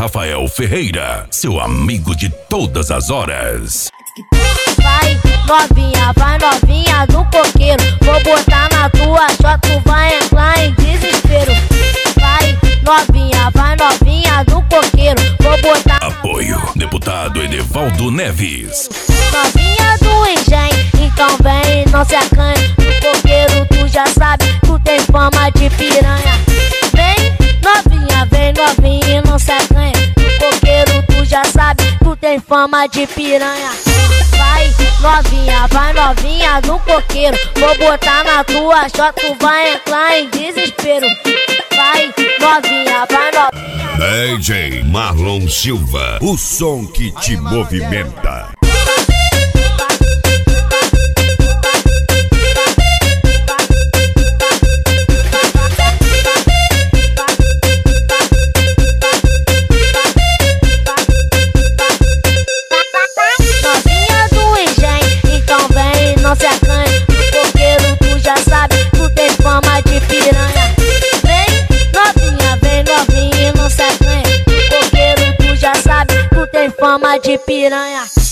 Rafael Ferreira, seu amigo de todas as horas. Vai novinha do coqueiro. Vou botar na tua chota, tu vai entrar em desespero. Vai novinha do coqueiro. Vou botar. Apoio, deputado Edevaldo Neves. Novinha do engenho, então vem, não se acanha. No coqueiro tu já sabe, tu tem fama de piranha. Vem novinha, não se acanha. No coqueiro tu já sabe, tu tem fama de piranha. Vai novinha do coqueiro. Vou botar na tua chota, tu vai entrar em desespero. Vai novinha. DJ Marlon Silva, o som que te movimenta. Novinha do engenho, então vem, não se acanha. No coqueiro tu já sabe, tu tem fama de piranha. Vem novinha, não se acanha. No coqueiro tu já sabe, tu tem fama de piranha.